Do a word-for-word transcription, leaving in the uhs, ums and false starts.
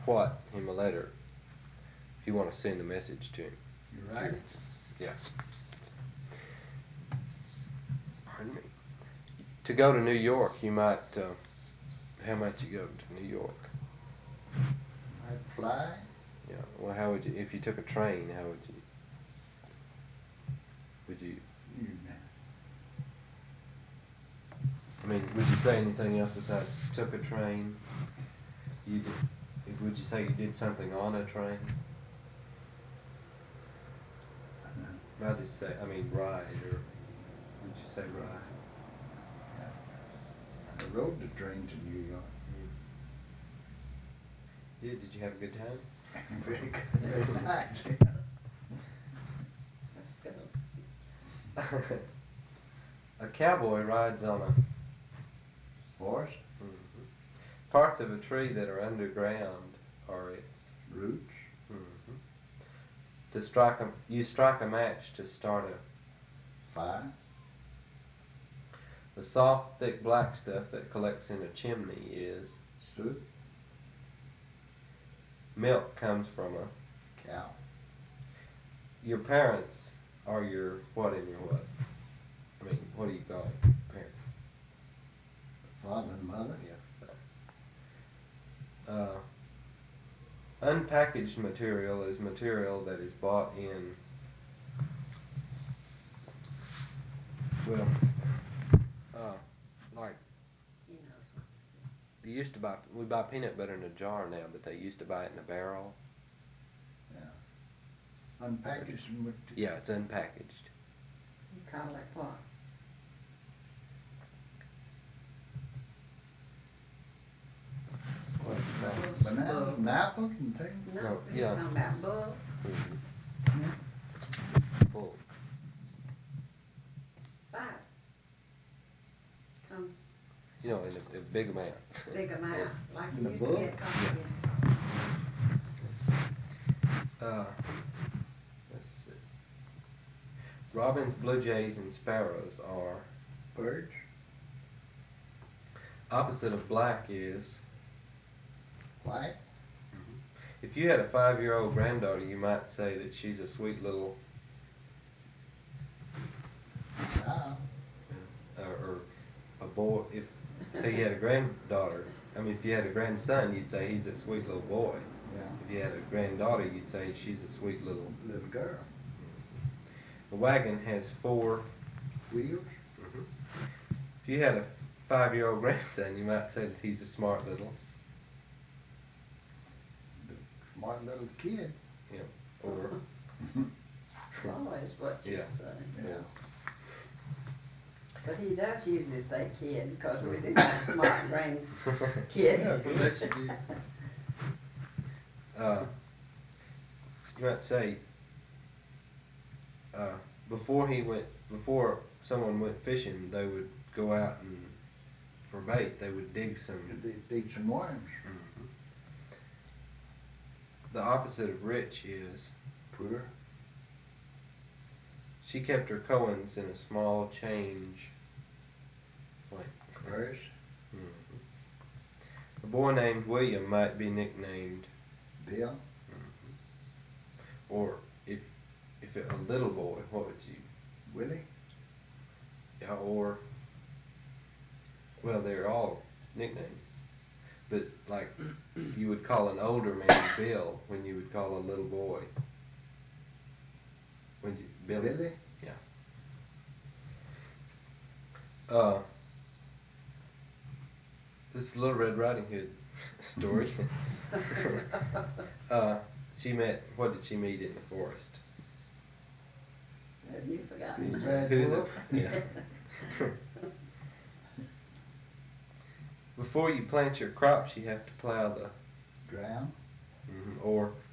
what him a letter if you want to send a message to him. You write it? Yeah. Pardon me. To go to New York, you might, uh, how might you go to New York? I'd fly. Yeah, well, how would you, if you took a train, how would you, would you, You, I mean, would you say anything else besides took a train? You did, would you say you did something on a train? I just say, I mean, ride, or would you say ride? I rode the train to New York. Yeah, did you have a good time? Very good, very nice. Let's go. A cowboy rides on a Horse, mhm. Parts of a tree that are underground are its roots, mhm. To strike a, you strike a match to start a fire, the soft, thick black stuff that collects in a chimney is soot, milk comes from a cow, your parents are your what and your what? I mean, what do you call it? Parents. father and mother, Yeah. Uh, unpackaged material is material that is bought in, well, uh, like, You know something. you used to buy, we buy peanut butter in a jar now, but they used to buy it in a barrel. yeah. Unpackaged material. Yeah, it's unpackaged. You call it what? What is that? Bananas and apples and things. No, No, he's yeah. talking about bull. Mhm. Bull. Five. Comes You know, in a, a big amount. big amount, like In you the used to book? get coffee. Uh, let's see. Robins, blue jays, and sparrows are Birds, opposite of black is. white, If you had a five-year-old granddaughter, you might say that she's a sweet little, cow, uh, or a boy. If say you had a granddaughter, I mean, if you had a grandson, you'd say he's a sweet little boy. yeah, If you had a granddaughter, you'd say she's a sweet little. little girl, A wagon has four. wheels, If you had a five-year-old grandson, you might say that he's a smart little. the smart little kid, You know, or Always what you Yeah. say. yeah. But he does usually say kid, because we do have smart brain kid. Yeah, so that's you do. uh, you might say uh, before he went, before someone went fishing, they would go out and for bait they would dig some. They dig some worms, Mhm. The opposite of rich is poor, she kept her coins in a small change. Wait. purse, Mhm. A boy named William might be nicknamed, bill, or if if it, a little boy, what would you? Willie, Yeah, or well, they're all nicknames, but like you would call an older man Bill when you would call a little boy. When you Billy. Billy, Yeah. Uh, this is Little Red Riding Hood story. uh, she met. What did she meet in the forest? Have you forgotten? Big Red Who's it? Wolf. Yeah. Before you plant your crops, you have to plow the, ground, mhm, or